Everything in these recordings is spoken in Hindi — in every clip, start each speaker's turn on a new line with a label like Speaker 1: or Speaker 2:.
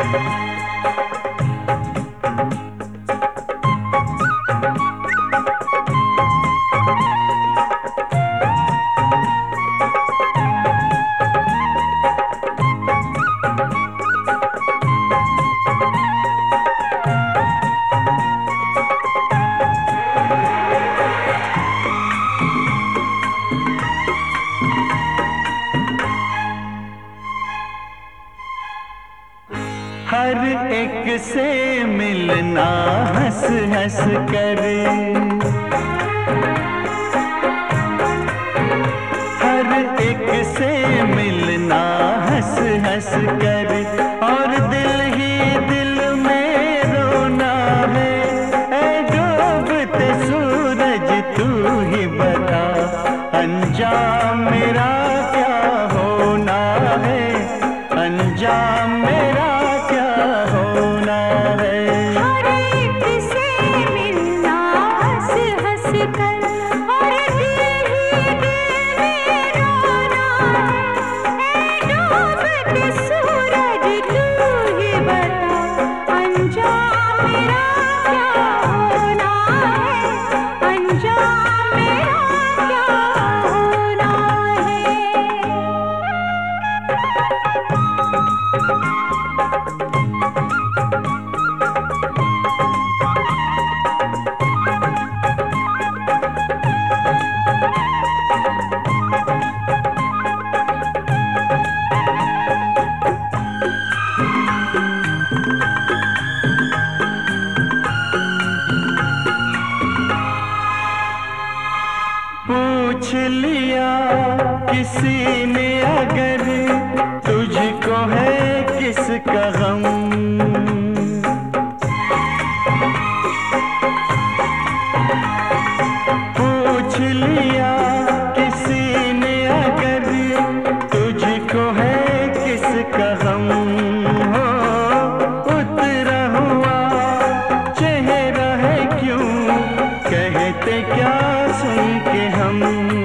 Speaker 1: हर एक से मिलना हंस हंस कर, हर एक से मिलना हंस हंस कर, और दिल ही दिल में रोना है। ऐ डूबते सूरज तू ही बता, अंजाम मेरा क्या होना है, अंजाम मेरा होना है।
Speaker 2: हर एक से मिलना हंस हंस कर, और दिल ही दिल में रोना है। ऐ डूबते सूरज तू ही बता, अंजाम मेरा क्या होना है, अंजाम मेरा क्या होना है।
Speaker 1: पूछ लिया किसी ने अगर, तुझको है किसका गम, पूछ लिया किसी ने अगर, तुझको है किसका गम। हो उतरा हुआ चेहरा है क्यों, कहते क्या सुन के हम,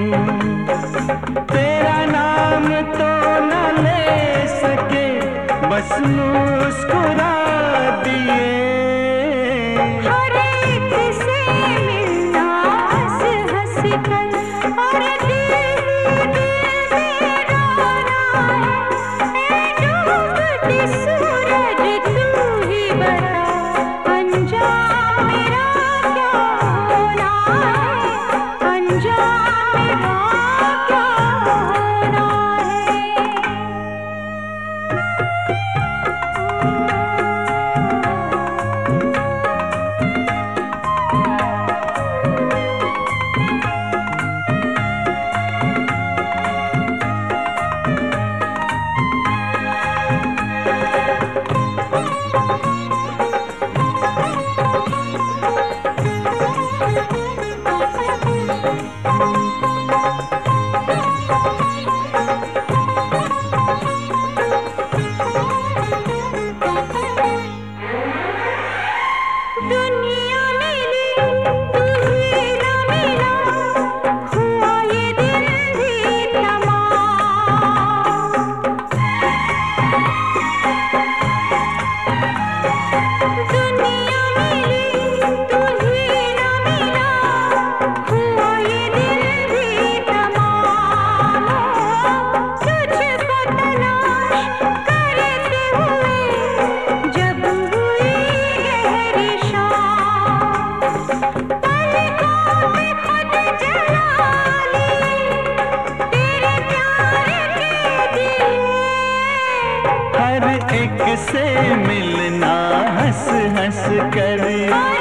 Speaker 1: तेरा नाम तो न ले सके, बस मुस्कुरा दिए।
Speaker 2: हर एक से मिलना हंस हंस कर, और दिल ही दिल में रोना है। ऐ डूबते सूरज तू ही बता, अंजाम मेरा क्या होना है, अंजाम मेरा क्या होना है। दुनिया मिली तू ही न मिला, हुआ ये दिल भी तमाम। दुनिया मिली तू ही न मिला, हुआ ये दिल भी तमाम। तुझको तलाश करते हुए जब हुई गहरी शाम, पलकों में खुद जला लिए तेरे प्यार के दिए।
Speaker 1: हर एक से मिलना हंस हंस कर,